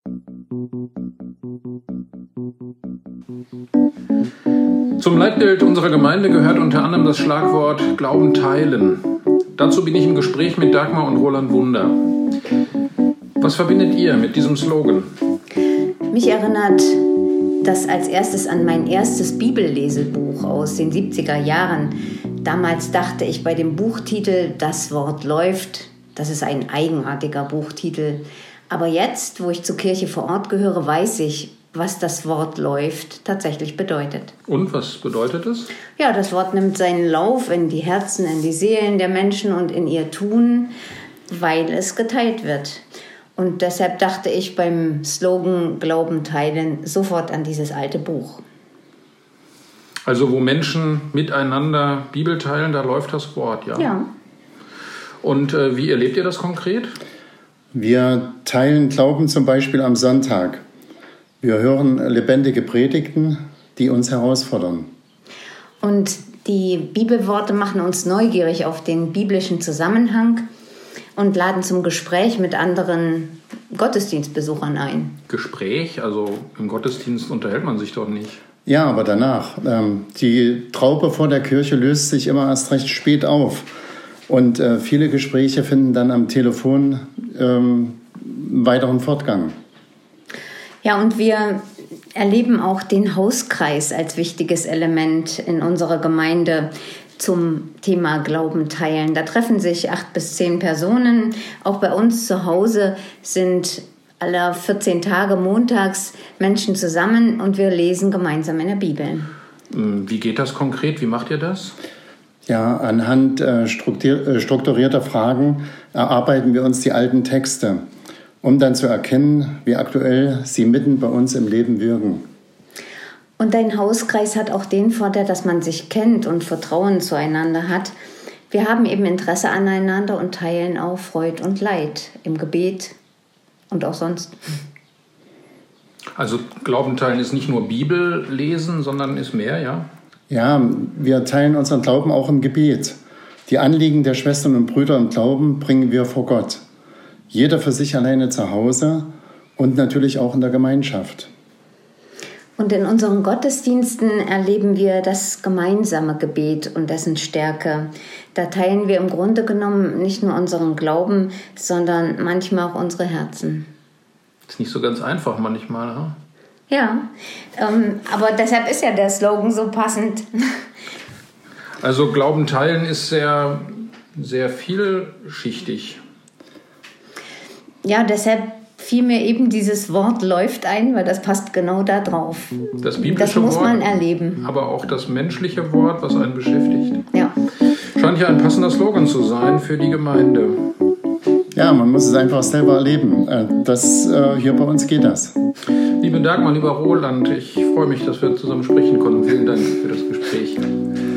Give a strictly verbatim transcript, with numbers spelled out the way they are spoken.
Zum Leitbild unserer Gemeinde gehört unter anderem das Schlagwort Glauben teilen. Dazu bin ich im Gespräch mit Dagmar und Roland Wunder. Was verbindet ihr mit diesem Slogan? Mich erinnert das als erstes an mein erstes Bibellesebuch aus den siebziger Jahren. Damals dachte ich bei dem Buchtitel Das Wort läuft, das ist ein eigenartiger Buchtitel. Aber jetzt, wo ich zur Kirche vor Ort gehöre, weiß ich, was das Wort läuft tatsächlich bedeutet. Und was bedeutet es? Ja, das Wort nimmt seinen Lauf in die Herzen, in die Seelen der Menschen und in ihr Tun, weil es geteilt wird. Und deshalb dachte ich beim Slogan Glauben teilen sofort an dieses alte Buch. Also wo Menschen miteinander Bibel teilen, da läuft das Wort, ja? Ja. Und äh, wie erlebt ihr das konkret? Wir teilen Glauben zum Beispiel am Sonntag. Wir hören lebendige Predigten, die uns herausfordern. Und die Bibelworte machen uns neugierig auf den biblischen Zusammenhang und laden zum Gespräch mit anderen Gottesdienstbesuchern ein. Gespräch? Also im Gottesdienst unterhält man sich doch nicht. Ja, aber danach. Ähm, die Traube vor der Kirche löst sich immer erst recht spät auf. Und äh, viele Gespräche finden dann am Telefon ähm, weiteren Fortgang. Ja, und wir erleben auch den Hauskreis als wichtiges Element in unserer Gemeinde zum Thema Glauben teilen. Da treffen sich acht bis zehn Personen. Auch bei uns zu Hause sind alle vierzehn Tage montags Menschen zusammen und wir lesen gemeinsam in der Bibel. Wie geht das konkret? Wie macht ihr das? Ja, anhand äh, strukturierter Fragen erarbeiten wir uns die alten Texte, um dann zu erkennen, wie aktuell sie mitten bei uns im Leben wirken. Und dein Hauskreis hat auch den Vorteil, dass man sich kennt und Vertrauen zueinander hat. Wir haben eben Interesse aneinander und teilen auch Freud und Leid im Gebet und auch sonst. Also Glauben teilen ist nicht nur Bibel lesen, sondern ist mehr, ja? Ja, wir teilen unseren Glauben auch im Gebet. Die Anliegen der Schwestern und Brüder im Glauben bringen wir vor Gott. Jeder für sich alleine zu Hause und natürlich auch in der Gemeinschaft. Und in unseren Gottesdiensten erleben wir das gemeinsame Gebet und dessen Stärke. Da teilen wir im Grunde genommen nicht nur unseren Glauben, sondern manchmal auch unsere Herzen. Ist nicht so ganz einfach manchmal, ne? Ja, ähm, aber deshalb ist ja der Slogan so passend. Also Glauben teilen ist sehr, sehr vielschichtig. Ja, deshalb fiel mir eben dieses Wort läuft ein, weil das passt genau da drauf. Das biblische das muss Wort, man erleben. Aber auch das menschliche Wort, was einen beschäftigt. Ja. Scheint ja ein passender Slogan zu sein für die Gemeinde. Ja, man muss es einfach selber erleben. Das, hier bei uns geht das. Liebe Dagmar, lieber Roland, ich freue mich, dass wir zusammen sprechen konnten. Vielen Dank für das Gespräch.